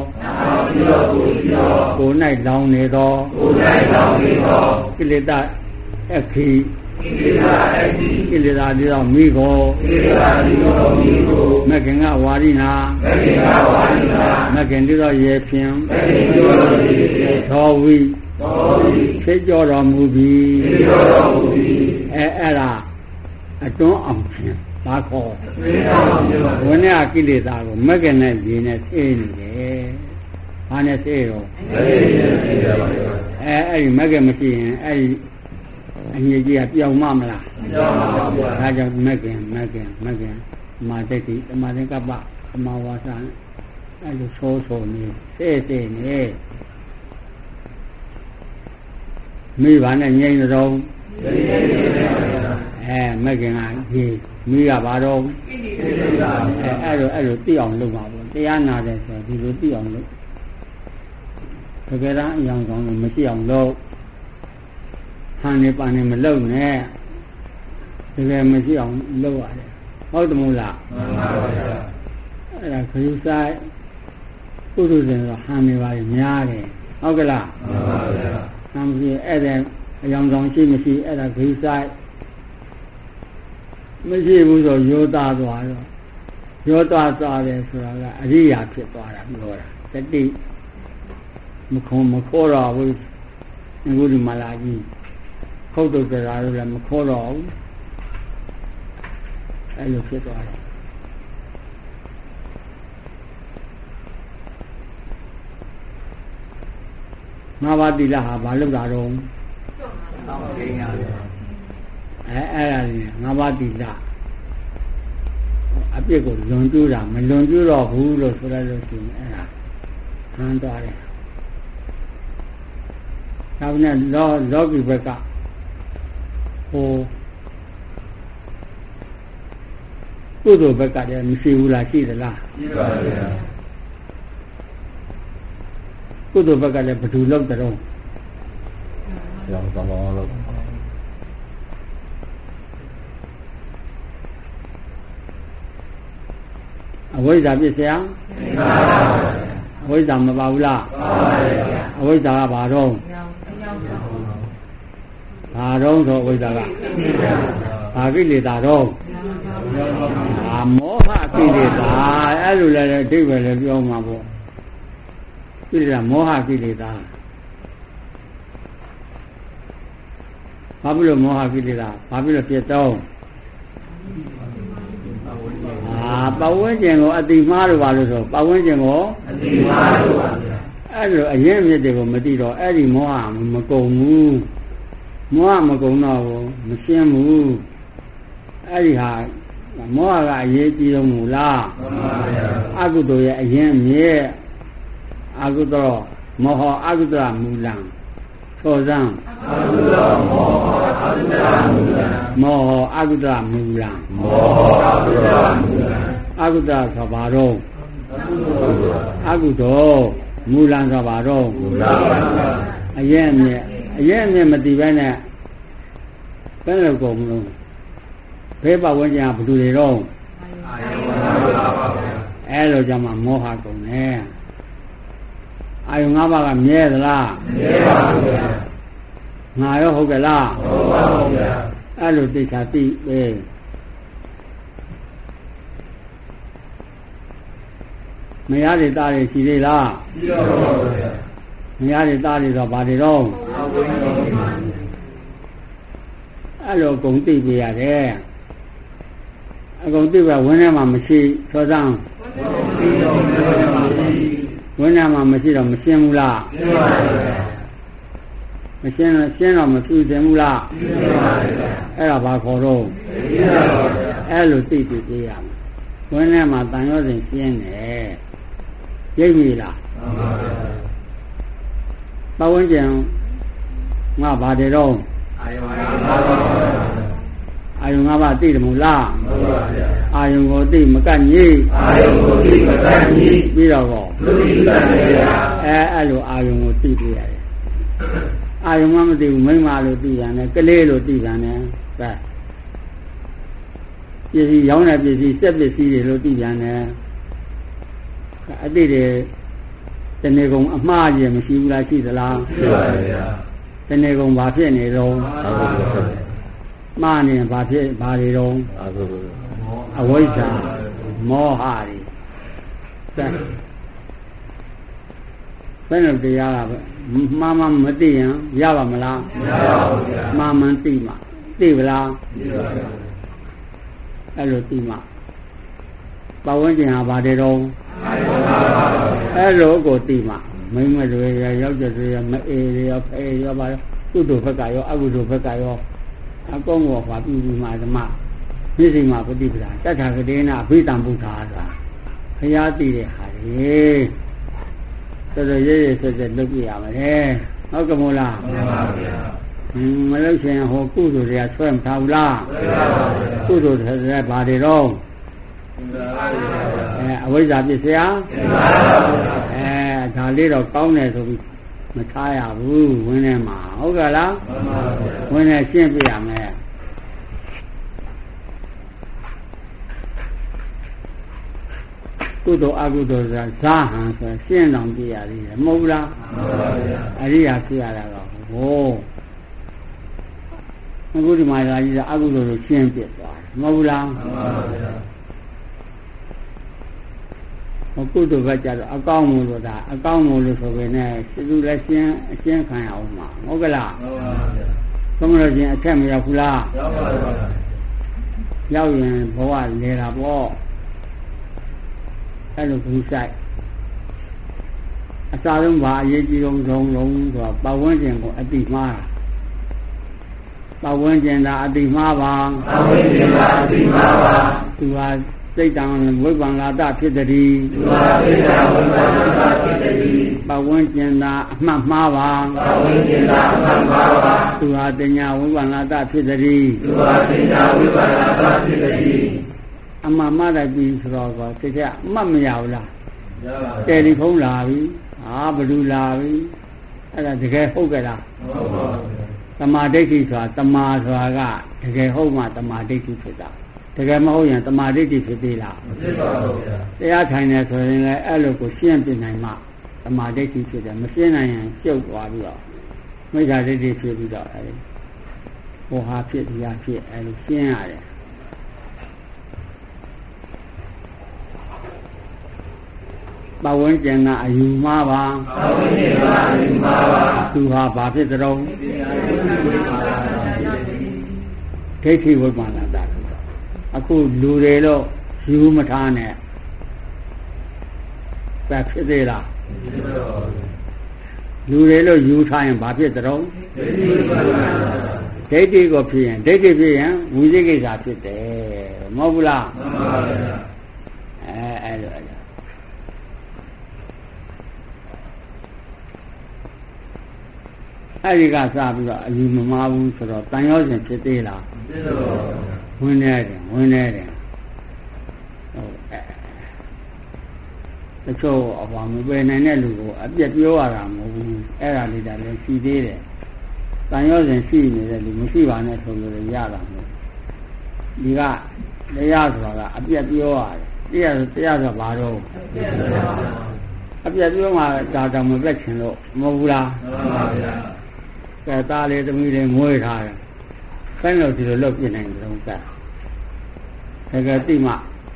ကို၌လောင်းနေသောကိလေသာအခီကိလေသာပြီးတော့မိကိုမဂ္ဂင်ကဝါဒိနာမဂ္ဂင်တူသောရေဖြင့်သောဝိသိကြောတော်မူပြီးအဲ့ဒါအတွန်းအောင်ခြင်းဘာခေါ်ဝိနည်းကိလေသာကိုမဂ္ဂင်နဲ့ရေနဲ့သိနေတယ်ဘာနဲ့သိတော့အဲ့ဒီမဂ္ဂင်မရှိရင်အဲ့ဒီအငြိကြီးကပြောင်းမမလားပြောင်းပါဘူးဒါကြောင့်မဂ္ဂင်မာတိတိသမာသင်္ကပ္ပသမာဝါစာအဲ့လိုဆိုနေသိနေမိဘနဲ့ငြိမ့်တော့မဂ္ဂင်ကဒီမိကဘာတော့အဲ့လိုသိအောင်လုပ်ပါဘူးတရားနာတယ်ဆိုဒီလိုသိအောင်လုပ်တကယ်တမ်းအယောင်ဆောင်လို့မရှိအောင်လုပ်ဟန်နေပါနေမလုပ်နဲ့တကယ်မရှိအောင်လုပ်ရတယ်ဟုတ်တယ်မို့လားမှန်ပါဗျာအဲ့ဒါခရုဆိုင်ပုထုဇဉ်ဆိုဟန်နေပါများတယ်ဟုတ်ကလားမှန်ပါဗျာဆံပြေအဲ့တဲ့အယောင်ဆောင်ရှိမရှိအဲ့ဒါခရုဆိုင်မရှိဘူးဆိုရောသားသွားတော့ရောသားသွားတယ်ဆိုတာကအရိယာဖြစ်သွားတာပြောတာတတိမခေါ်တော့ဘူးအခုဒီမလာကြီးခုတ်တုတ်ကြတာလို့လည်းမခေါ်တော့ဘူးအဲ့လိုဖြစ်သွားတယ်ငါးပါးသီလဟာဘာလို့တာတော့အဲ့ဒါကြီးငါးပါးသီလအပြစ်ကိုလွန်ကျူးတာမလွန်ကျူးတော့ဘူးလို့ဆိုရလို့ရှိရင်အဲ့ဒါဟန်သွားတယ်ဒါနဲ့လောကီဘက်ကဟိုကုသိုလ်ဘက်ကတည်းကမရှိဘူးလားရှိသလားရှိပါဗျာကုသိုလ်ဘက်ကလည်းဘယ်သူလောက်ကြတော့ရောင်းဆောင်လောက်အဝိဇ္ဇာပြစ်စရာအဝိဇ္ဇာမပါဘူးလားပါပါဗျာအဝိဇ္ဇာကဘာတော့ဘာတော့ဆိုအဝိဇ္ဇာကဘာကိလေသာတော့မောဟကိလေသာအဲ့လိုလည်းအဓိပ္ပာယ်လည်းပြောမှာပေါ့ကိလေသာမောဟကိလေသာဘာဖြစ်လို့မောဟကိလေသာဘာဖြစ်လို့ဖြစ်တော့ပတ်ဝန်းကျင်ကိုအတိမှားလို့ပါလို့ဆိုပတ်ဝန်းကျင်ကိုအတိမှားလို့ပါဗျာအဲ့လိုအရင်မြစ်တွေကိုမသိတော့အဲ့ဒီမောဟမကုန်ဘူးမောဟမကုန်တော့မရှင်းဘူးအဲ့ဒီဟာမောဟကအရေးကြီးဆုံးမူလားမှန်ပါဗျာအကုသိုလ်ရဲ့အရင်မြစ်အကုသိုလ်မောဟအကုသိုလ်မူလံသောဇံအကုသိုလ်မောဟအကုသိုလ်မူလံမောဟအကုသိုလ်မူလံမောဟအကုသိုလ်မူလံအကုသိုလ်ဆိုပါတော့အကုသိုလ်မူလံဆိုပါတော့မူလံအရင်မြစ်မတည်ပဲနဲ့ဘယ်လိုကုန်မလို့ဘယ်ပတ်ဝန်းကျင်ကဘယ်သူတွေတော့အဲ့လိုကြမှာမောဟကုန်တယ်အာယုံ၅ပါးကမြဲသလားမြဲပါဘူးဗျာငါရောဟုတ်ကဲ့လားဟုတ်ပါဘူးဗျာအဲ့လိုသိချာသိပဲမရတဲ့သားတွေရှိသေးလားရှိပါဘူးဗျာမရတဲ့သားတွေတော့ဘာတွေတော့အဲ့လိုအကုန်သိပြရတယ်အကုန်သိပဲဝင်းထဲမှာမရှိသောစံဝင်းထဲမှာမရှိတော့မရှင်းဘူးလားရှင်းပါဘူးမရှင်းတော့မဖြူစင်ဘူးလားရှင်းပါဘူးအဲ့ဒါဘာခေါ်တော့အဲ့လိုသိပြရမယ်ဝင်းထဲမှာတန်ရောစဉ်ရှင်းတယ်ရိပ်ပြီလားပတ်ဝန်းကျင်ငါဘာတွေတော့အာယုံငါဘာသိတယ်မို့လားအာယုံကိုသိမကတ်ကြီးပြီးတော့ကောအဲ့လိုအာယုံကိုသိပြရတယ်အာယုံမှမသိဘူးမိမလို့သိရတယ်ကလေးလို့သိတယ်နဲ့ပစ္စည်းရောင်းတဲ့ပစ္စည်းစက်ပစ္စည်းတွေလို့သိပြန်တယ်အတိတွေတဏှေကုံအမှားကြီးမရှိဘူးလားရှိသလားရှိပါရဲ့ဗျာတဏှေကုံဘာဖြစ်နေတော့မှားနေဘာဖြစ်ဘာတွေတော့အဝိဇ္ဇာမောဟတွေဘယ်လိုတရားကမှားမှမသိရင်ရပါမလားမရပါဘူးဗျာမှားမှန်သိမှသိပါလားသိပါဗျာအဲ့လိုသိမှပတ်ဝန်းကျင်ဟာဘာတွေတော့အဲ့လိုကိုသိမှမိမတွေယောက်ျားတွေမအေးတွေရောဖေးရောပါကုသိုလ်ဘက်ကရောအကုသိုလ်ဘက်ကရောအကုန်ကိုပါပြီးပြီးမှဓမ္မမျက်စိမှာပฏิပဒါတထာဂတိနာအဘိဓမ္မဘုရားဆိုတာဘုရားသိတဲ့ဟာလေတော်တော်ရဲရဲဆက်ဆက်လုပ်ပြရမယ်ဟုတ်ကမို့လားမှန်ပါဗျာမလို့ရှင်ဟိုကုသိုလ်တွေကဆွဲမထားဘူးလားဆွဲပါဗျာကုသိုလ်တွေဘာတွေတော့အဝိဇ္ဇာပစ္စယဒါလေးတော့ကောင်းတယ်ဆိုပြီးမထားရဘူးဝင်းထဲမှာဟုတ်ကလားမှန်ပါဗျာဝင်းထဲရှင်းပြရမယ်ကုသိုလ်အကုသိုလ်ဆိုတာဇာဟံဆိုရှင်းတော်ပြရသေးတယ်မဟုတ်လားမှန်ပါဗျာအရိယာဖြစ်ရတာတော့ဟိုအခုဒီမှာလာကြီးကအကုသိုလ်ကိုရှင်းပြသွားတယ်မဟုတ်လားမှန်ပါဗျာကုသိုလ်ကကြတော့အကောင်းမှုလို့ဒါအကောင်းမှုလို့ဆိုပေနဲ့စိတ်လည်းရှင်းအရှင်းခံရအောင်မှာဟုတ်ကလားမှန်ပါဗျာသမလို့ချင်းအထက်မရောက်ဘူးလားရောက်ပါပါရောက်ရင်ဘဝလဲတာပေါ့အဲ့လိုဘူးဆိုင်အစားဆုံးဘာအရေးကြီးဆုံးဆိုတာပတ်ဝန်းကျင်ကိုအတိမှားတာပတ်ဝန်းကျင်သာအတိမှားပါပတ်ဝန်းကျင်သာအတိမှားပါသူဟာစိတ်တံဝိပ္ပန္နာတဖြစ်တည်းသူဟာစိတ်တံဝိပ္ပန္နာတဖြစ်တည်းပတ်ဝန်းကျင်သာအမှတ်မှားပါပတ်ဝန်းကျင်သာအမှတ်မှားပါသူဟာပညာဝိပ္ပန္နာတဖြစ်တည်းသူဟာပညာဝိပ္ပန္နာတဖြစ်တည်းအမှန်မှတ်လိုက်ပြီဆိုတော့တကယ်အမှတ်မရဘူးလားရပါဘူးတယ်လီဖုန်းလာပြီဘယ်လိုလာပြီအဲ့ဒါတကယ်ဟုတ်ကြလားဟုတ်ပါဘူးသမာဓိဋ္ဌိဆိုတာတမာဆိုတာကတကယ်ဟုတ်မှတမာဓိဋ္ဌိဖြစ်တာတကယ်မဟုတ်ရင်တမာဒိဋ္ဌိဖြစ်သေးလားမဖြစ်ပါဘူးဗျာတရားထိုင်နေဆိုရင်လည်းအဲ့လိုကိုရှင်းပြနိုင်မှတမာဒိဋ္ဌိဖြစ်တယ်မရှင်းနိုင်ရင်ကျုပ်သွားပြီးတော့မိစ္ဆာဒိဋ္ဌိဖြစ်ပြီးတော့အဲ့ဒီဟောဟာဖြစ်တရားဖြစ်အဲ့လိုရှင်းရတယ်ပတ်ဝန်းကျင်ကအယူမှားပါပတ်ဝန်းကျင်ကအယူမှားပါသူဟာဘာဖြစ်ကြတော့ဒိဋ္ဌိဝိပ္ပန္နတာအခုလူတွေတော့ယူမထားနဲ့ပဲဖြစ်သေးလားလူတွေလို့ယူထားရင်ဘာဖြစ်တော့ဒိဋ္ဌိကိုဖြစ်ရင်ဒိဋ္ဌိဖြစ်ရင်ဝိသိကိစ္စဖြစ်တယ်မဟုတ်ဘူးလားမှန်ပါဗျာအဲ့လိုအဲ့ဒီကစပြီးတော့အယူမမှားဘူးဆိုတော့တန်ရောစဉ်ဖြစ်သေးလားဖြစ်ပါဘူးဝင်နေတယ်ဟုတ်တချို့အပါမပယ်နိုင်တဲ့လူကိုအပြက်ပြောရတာမဟုတ်ဘူးအဲ့ဒါလေးတည်းလည်းရှိသေးတယ်တန်ရောစဉ်ရှိနေတဲ့လူမရှိပါနဲ့ဆိုလို့ရတာမဟုတ်ဒီကတရားဆိုတာကအပြက်ပြောရတယ်တရားဆိုဘာတော့အပြက်ပြောမှဒါတောင်မပြတ်ချင်လို့မဟုတ်ဘူးလားမှန်ပါဗျာကဲသားလေးသမီးလေးငွေထားတယ်ဆိုင်လို့ဒီလိုလုပ်ပြနိုင်တယ်တော့ကဲတကယ်သိမှ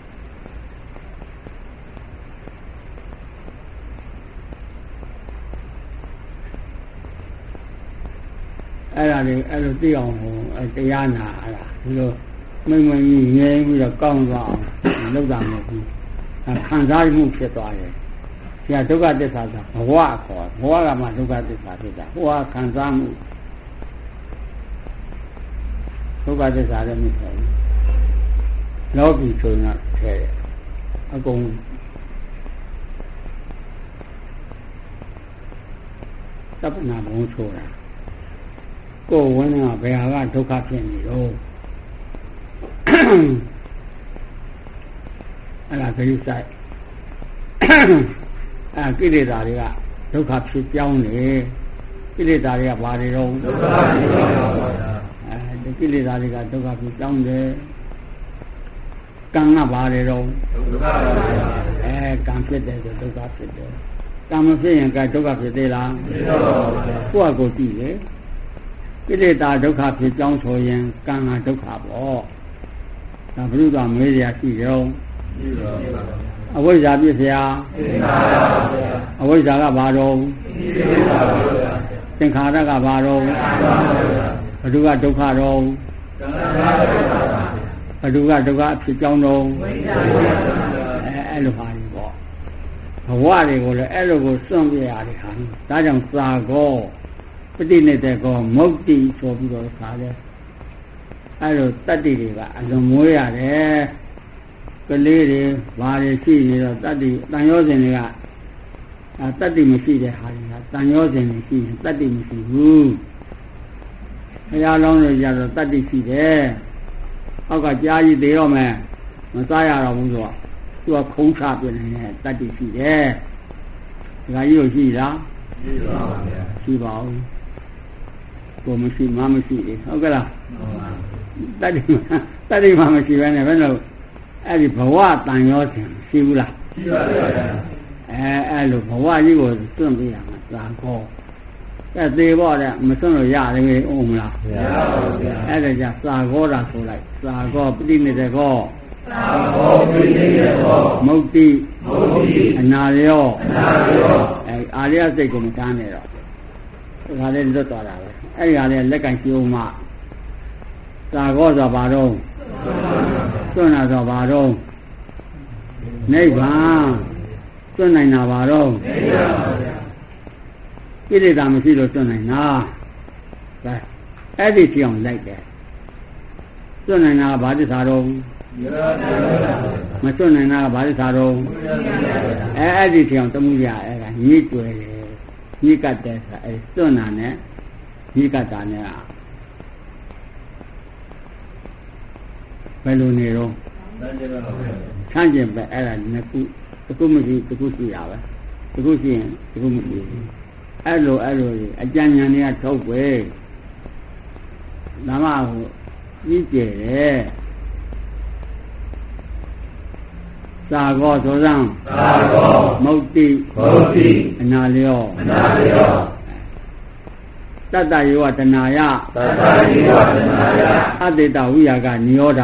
အဲ့ဒါလေးအဲ့လိုသိအောင်ဟိုတရားနာအဲ့ဒါဒီလိုမိမကြီးငြိမ်းပြီးတော့ကောင်းသွားအောင်လုပ်တာမဟုတ်ဘူးခံစားမှုဖြစ်သွားတယ်ဆရာဒုက္ခသစ္စာကဘဝခေါ်ဘဝကမှဒုက္ခသစ္စာဖြစ်တာဟိုဟာခံစားမှုဒုက္ခသစ္စာလည်းမဖြစ်ဘူးလောကီဆိုရင်ထဲတယ်အကုန်သဗ္ဗနာဘုံဆိုတာကိုယ်ဝန်းကဘယ်ဟာကဒုက္ခဖြစ်နေတော့အဲ့ဒါဂရုစိုက်ကိလေသာတွေကဒုက္ခဖြစ်ကြောင်းနေကိလေသာတွေကဘာတွေတော့ဒုက္ခဖြစ်ကြောင်းပါဗျာကိလေသာတွေကဒုက္ခဖြစ်ကြောင်းတယ်ကံကဘာတွေတော့ဒုက္ခပါဗျာကံဖြစ်တယ်ဆိုဒုက္ခဖြစ်တယ်ကံမဖြစ်ရင်ကဒုက္ခဖြစ်သေးလားဖြစ်ပါဘူးကိုယ့်အကိုကြည့်လေကိလေသာဒုက္ခဖြစ်ကြောင်းဆိုရင်ကံကဒုက္ခပေါ့ဒါဘုရားမေးရရှိရောအဝိဇ္ဇာပြည့်စရာအဝိဇ္ဇာကဘာတော့သင်္ခါရကဘာတော့ဘဒုကဒုက္ခတော့ဘဒုကဒုက္ခအဖြစ်ကြောင်းတော့အဲ့လိုဟာကြီးပေါ့ဘဝတွေကိုလည်းအဲ့လိုကိုစွန့်ပြရတယ်ဟာဒါကြောင့်သာကောပฏิနေတဲ့ကောမုတ်တိဆိုပြီးတော့ခါတယ်အဲ့လိုတတ္တိတွေကအလွန်မွေးရတယ်ကလေးတွေဘာတွေရှိနေတော့တတ္တိတန်ရောစဉ်တွေကတတ္တိမရှိတဲ့ဟာတွေကတန်ရောစဉ်တွေရှိရင်တတ္တိမရှိဘူးဘုရားလုံးတွေကြတော့တတ္တိရှိတယ်အောက်ကကြားကြီးသေးတော့မယ်မစားရတော့ဘူးဆိုတော့သူကခုံးချပြနေတယ်တတ္တိရှိတယ်ဒါကြီးကိုရှိလားရှိပါပါဗျာရှိပါဦးကိုမရှိမမရှိလေဟုတ်ကဲ့လားတတ္တိမှမရှိဘဲနဲ့ဘယ်လိုအဲ့ဒီဘဝတန်ရောစဉ်ရှိဘူးလားရှိပါပါဗျာအဲ့လိုဘဝကြီးကိုတွန့်ပြရမှာသာကောအဲ့သေးပေါ့တဲ့မစွန့်လို့ရတယ်ဦးမလားမရပါဘူးဗျာအဲ့ဒါကြသာကောတာဆိုလိုက်သာကောပฏิနေတဲ့ကောသာကောပฏิနေတဲ့ကောမုတ်တိအနာရောအာရယစိတ်ကိုမတန်းနဲ့တော့ဒါလည်းလွတ်သွားတာပဲအဲ့ဒီဟာလည်းလက်ကင်ရှိအောင်မှသာကောဆိုဘာတော့စွန့်တာဆိုဘာတော့နိဗ္ဗာန်စွန့်နိုင်တာဘာတော့နိဗ္ဗာန်ပါဗျာကိလေသာမရှိလို့စွန့်နိုင်တာဒါအဲ့ဒီကြောင်လိုက်တယ်စွန့်နိုင်တာဘာသစ္စာတော့မစွန့်နိုင်တာဘာသစ္စာတော့အဲ့ဒီကြောင်တမှုရအဲ့ဒါညှိကျွယ်တယ်ညှိကတ်တယ်ဆိုအဲ့စွန့်တာနဲ့ညှိကတ်တာနဲ့ဘယ်လိုနေတော့ဆန်းကျင်ပဲအဲ့ဒါနှစ်ခုတစ်ခုမရှိတစ်ခုရှိရပဲတစ်ခုရှိရင်တစ်ခုမရှိဘူးအဲ့လိုအကြံဉာဏ်တွေကထုတ်ပဲဒါမှဟိုကြီးကျယ်တယ်သာကောသောဇံသာကောမုတ်တိအနာလျောတတ္တယေဝတနာယအတ္တေတဝိယာကနိရောဓ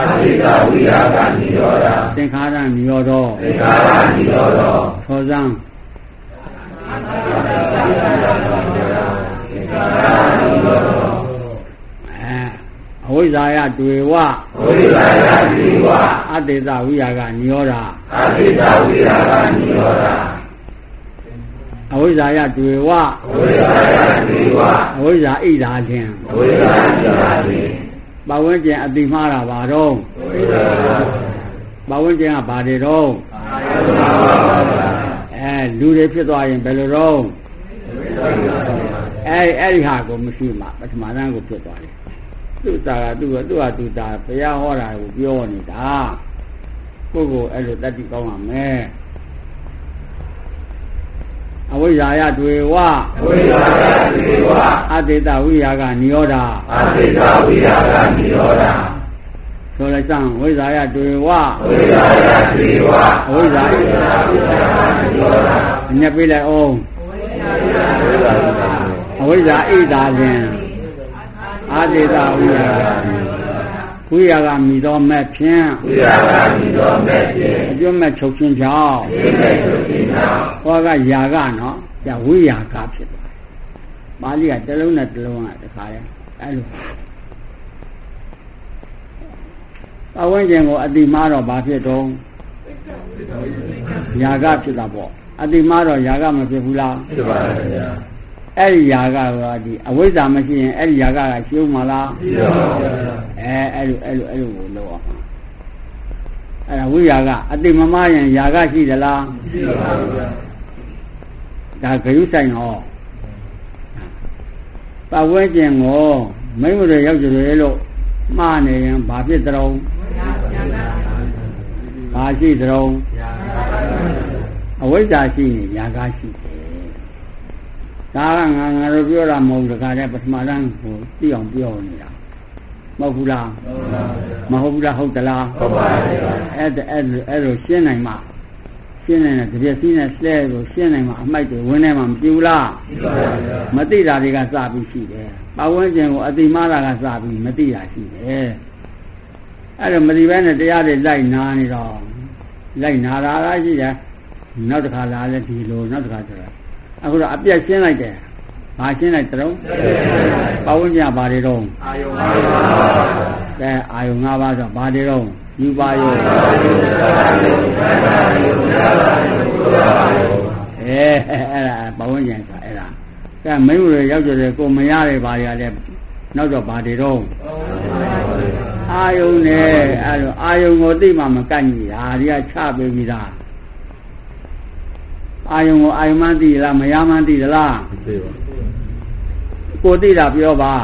သင်္ခါရနိရောဓသောဇံအဝိဇ္ဇာယတွေ့ဝအတ္တေတဝိယာကနိရောဓအဝိဇ္ဇာယတွေ့ဝအဝိဇ္ဇာဣဓာခြင်းပဝန်းကျင်အတိမှားတာပါတော့ပဝန်းကျင်ကဘာတွေတော့လူတွေဖြစ်သွားရင်ဘယ်လိုတော့အဲ့ဒီဟာကိုမရှိမှပထမတန်းကိုဖြစ်သွားတယ်သူ့တာကသူ့ဟာသူ့တာဘုရားဟောတာကိုပြောနေတာကိုယ့်ကိုအဲ့လိုတတ်တိကောင်းပါမယ်အဝိဇ္ဇာယတွေ့ဝအတ္တေတဝိယာကနိရောဓဆိုလိုက်စမ်းဝိဇ္ဇာယတွေ့ဝအဝိဇ္ဇာဣဓာညက်ပေးလိုက်အောင်အဝိဇ္ဇာဣဓာခြင်းအတ္တေတဝိယာကမိတော်မဲ့ဖြင့်အကျွတ်မဲ့ချုပ်ခြင်းကြောင့်ဟောကယာကနော်ဒါဝိယာကဖြစ်သွားတယ်ပါဠိကတစ်လုံးနဲ့တစ်လုံးကတခါလဲအဲ့လိုအဝိဇ္ဇင်ကိုအတိမားတော့ဘာဖြစ်တော့ယာကဖြစ်တာပေါ့အတိမားတော့ယာကမဖြစ်ဘူးလားဖြစ်ပါရဲ့ဗျာအဲ့ဒီယာကဒီအဝိဇ္ဇာမရှိရင်အဲ့ဒီယာကရှုံးမလားရှုံးပါဗျာအဲ့လိုကိုလို့အဲ့ဒါဝိရာကအတိမမရင်ယာကရှိသလားရှိပါဘူးဒါဂယုဆိုင်ဟောပတ်ဝဲကျင်ကိုမိမတွေရောက်ကြတယ်လို့မှားနေရင်ဘာဖြစ်တုံးဘာရှိတုံးအဝိဇ္ဇာရှိရင်ယာကရှိတယ်ဒါကငါတို့ပြောတာမဟုတ်တခါတည်းပထမတန်းကိုသိအောင်ပြောနေတာမဟုတ်ဘူးလားမဟုတ်ဘူးလားဟုတ်သလားဟုတ်ပါဘူးအဲ့လိုရှင်းနိုင်မှရှင်းနိုင်တဲ့တပြည့်စည်းနဲ့ဆဲကိုရှင်းနိုင်မှအမိုက်တွေဝင်နေမှမပြူလားမသိတာတွေကစပြီးရှိတယ်ပတ်ဝန်းကျင်ကိုအတိမာတာကစပြီးမသိတာရှိတယ်အဲ့တော့မသိဘဲနဲ့တရားတွေလိုက်နာနေတော့လိုက်နာတာကရှိတယ်နောက်တစ်ခါလာလဲဒီလိုနောက်တစ်ခါကျတော့အခုတော့အပြတ်ရှင်းလိုက်တယ်ဘာရှင်းလိုက်တုံးပတ်ဝန်းကျင်ဘာတွေတုံးအာယုံ၅ပါးကဲအာယုံ၅ပါးဆိုဘာတွေတုံးယူပါယုံအဲ့ဒါပတ်ဝန်းကျင်ဆိုအဲ့ဒါကဲမိန်းမတွေရောက်ကြတယ်ကိုမရတွေဘာတွေလဲနောက်တော့ဘာတွေတုံးအာယုံနဲ့အဲ့လိုအာယုံကိုသိမှမကန့်ကြီးတာဒီကချပေးပြီးသားအာယုံကိုအာယုံမှန်းသိလားမရမှန်းသိသလားမသိပါဘူးကိုသိတာပြောပါ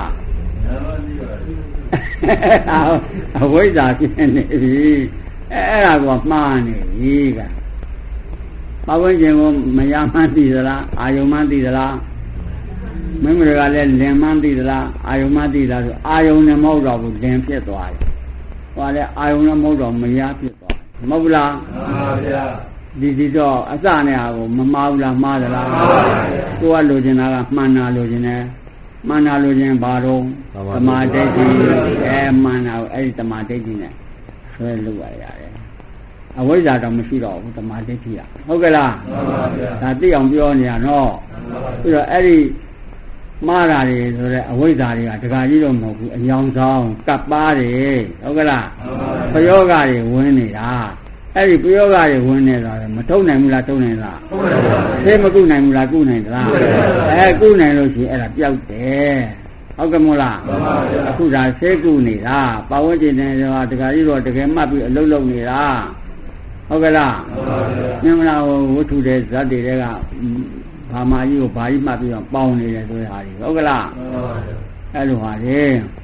အဝိဇ္ဇာဖြစ်နေပြီအဲ့ဒါကမှားနေပြီကပတ်ဝန်းကျင်ကိုမရမှန်းသိသလားအာယုံမှန်းသိသလားမိမတွေကလည်းလင်မှန်းသိသလားအာယုံမှန်းသိလားဆိုအာယုံနဲ့မဟုတ်တော့ဘူးလင်ဖြစ်သွားတယ်ဟောလည်းအာယုံနဲ့မဟုတ်တော့မရဖြစ်သွားတယ်မဟုတ်ဘူးလားမှန်ပါဗျာဒီတော့အစနဲ့ဟာကိုမမှားဘူးလားမှားသလားမှန်ပါဗျာကိုကလိုချင်တာကမှန်တာလိုချင်တယ်မှန်တာလိုချင်ဘာတော့သမာဓိဋ္ဌိမှန်တာကိုအဲ့ဒီသမာဓိဋ္ဌိနဲ့ဆွဲလုပ်ရတယ်အဝိဇ္ဇာတော့မရှိတော့ဘူးသမာဓိဋ္ဌိကဟုတ်ကဲ့လားမှန်ပါဗျာဒါသိအောင်ပြောနေရနော်ပြီးတော့အဲ့ဒီမှားတာတွေဆိုတဲ့အဝိဇ္ဇာတွေကတခါကြီးတော့မဟုတ်ဘူးအယောင်ဆောင်ကပ်ပါတွေဟုတ်ကဲ့လားပယောဂတွေဝင်နေတာအဲ့ဒီပယောဂတွေဝင်နေတော့မထုံနိုင်ဘူးလားထုံနိုင်လားသိမကုနိုင်ဘူးလားကုနိုင်သလားကုနိုင်လို့ရှိရင်အဲ့ဒါပျောက်တယ်ဟုတ်ကဲ့မို့လားအခုဒါသိကုနေတာပတ်ဝန်းကျင်တွေတော့တခါကြီးတော့တကယ်မှတ်ပြီးအလုပ်လုပ်နေတာဟုတ်ကဲ့လားမြင်မလားဝတ္ထုတွေဇတ်တွေကဘာမာကြီးကိုဘာကြီးမှတ်ပြီးတော့ပေါင်းနေတယ်ဆိုတဲ့ဟာတွေဟုတ်ကဲ့လားအဲ့လိုဟာတွေ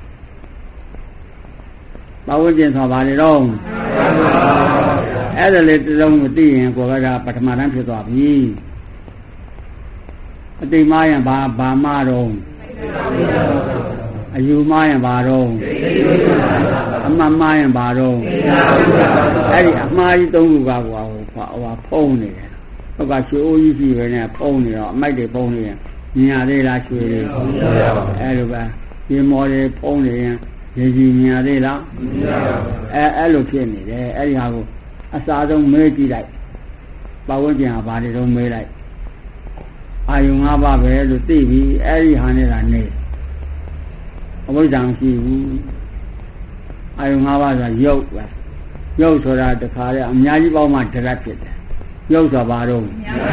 ပတ်ဝန်းကျင်ဆိုဘာတွေတော့အဲ့ဒါလေတလုံးမသိရင်ကိုယ်ကပထမတန်းဖြစ်သွားပြီအတိမရင်ဘာမှတော့အယူမရင်ဘာတော့အမှန်မရင်ဘာတော့အဲ့ဒီအမှားကြီး၃ခုကဟိုဖုံးနေတယ်ဟုတ်ကရွှေအိုးကြီးရှိပဲနဲ့ဖုံးနေတော့အမိုက်တွေဖုံးနေရင်မြင်ရသေးလားရွှေတွေအဲ့လိုပဲဒီမော်တွေဖုံးနေရင်ရေကြီးမြင်ရသေးလားအဲ့လိုဖြစ်နေတယ်အဲ့ဒီဟာကိုအစားဆုံးမေးကြည့်လိုက်ပတ်ဝန်းကျင်ကဘာတွေတော့မေးလိုက်အာယုံ၅ပါးပဲလို့သိပြီအဲ့ဒီဟာနဲ့ကနေအဝိဇ္ဇာမရှိဘူးအာယုံ၅ပါးဆိုတာရုပ်ပဲရုပ်ဆိုတာတခါတည်းအများကြီးပေါင်းမှဒရက်ဖြစ်တယ်ရုပ်ဆိုတာဘာတော့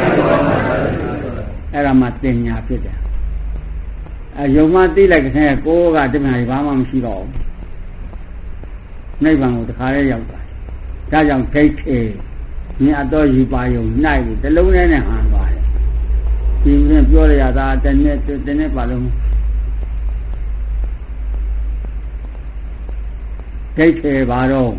အဲ့ဒါမှတင်ညာဖြစ်တယ်ယုံမှသိလိုက်တဲ့ကိုယ်ကတမန်ကြီးဘာမှမရှိတော့ဘူးနိဗ္ဗာန်ကိုတခါတည်းရောက်သွားဒါကြောင့်ဒိဋ္ဌိမြင်အတော့ယူပါယုံနိုင်ပြီတလုံးနဲ့ဟန်သွားတယ်ဒီပြင်ပြောရတာတနေ့ပါလုံးဒိဋ္ဌိဘာတော့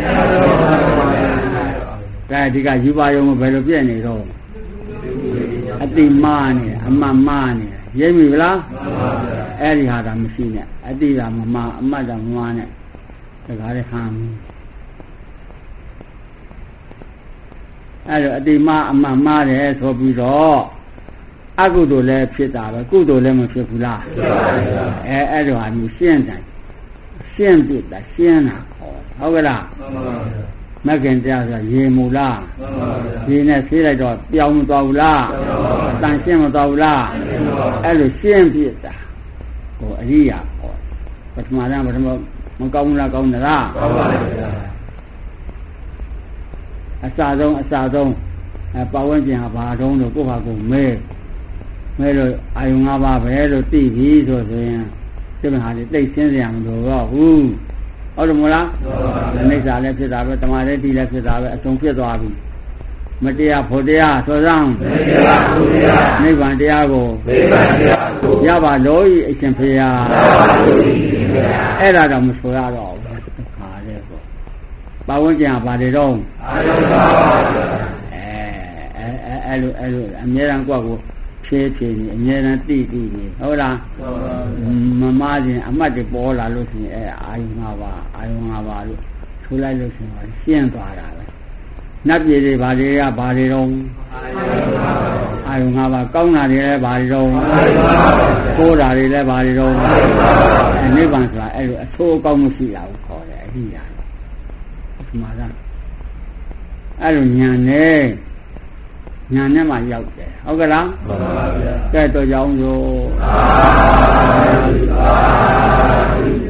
ဒါဒီကယူပါယုံကိုဘယ်လိုပြည့်နေတော့အတိမာနေအမှန်မာနေရိပ်ပြီလားအဲ့ဒီဟာကမရှိနဲ့အတိကမမအမှတ်ကမမနဲ့တခါတည်းခံအဲ့တော့အတိမအမှန်မာတယ်ဆိုပြီးတော့အကုသိုလ်လည်းဖြစ်တာပဲကုသိုလ်လည်းမဖြစ်ဘူးလားအဲ့တော့ဟာမျိုးရှင်းတယ်ရှင်းပြတာရှင်းတာဟုတ်ကဲ့လားမကင်တရားဆိုရေမူလားရေနဲ့ဆေးလိုက်တော့ပြောင်းမသွားဘူးလားတန်ရှင်းမသွားဘူးလားအဲ့လိုရှင်းပြတာဟိုအရိယာဟောပထမတန်းမကောင်းဘူးလားကောင်းသလားကောင်းပါဘူးအစာဆုံးပတ်ဝန်းကျင်ဟာဘာတုံးလို့ကိုယ့်ဟာကိုမဲလို့အာယုံ၅ပါးပဲလို့သိပြီဆိုရင်ဒီမှာဟာလေသိရှင်းစရာမလိုတော့ဘူးဟုတ်တယ်မလားနိစ္စလည်းဖြစ်တာပဲတမာလည်းဒီလည်းဖြစ်တာပဲအဆုံးဖြစ်သွားပြီမတရားဖို့တရားဆိုစမ်းနိဗ္ဗာန်တရားကိုရပါလို့ဤအရှင်ဖေဟာအဲ့ဒါတော့မဆိုရတော့ဘူးခါတဲ့ပေါ့ပါဝန်းကျင်ကဘာတွေတော့အဲ့လိုအမြဲတမ်းကိုယ့်ကိုဖြည်းဖြည်းနေအမြဲတမ်းတိနေဟုတ်လားမမခြင်းအမှတ်တွေပေါ်လာလို့ရှိရင်အာယုံ၅ပါးလို့ဆိုလိုက်လို့ရှိရင်ရှင်းသွားတာပဲနတ်ပြည်တွေဘာတွေကဘာတွေတော့အာယုံ၅ပါးကောင်းတာတွေလည်းဘာတွေတော့ကိုးတာတွေလည်းဘာတွေတော့နိဗ္ဗာန်ဆိုတာအဲ့လိုအဆိုးအကောင်းမရှိတာကိုခေါ်တယ်အဟိယဒီမှာကအဲ့လိုညာနဲ့မှရောက်တယ်ဟုတ်ကဲ့လားမှန်ပါဗျာကဲတော့ကြောင်းဆို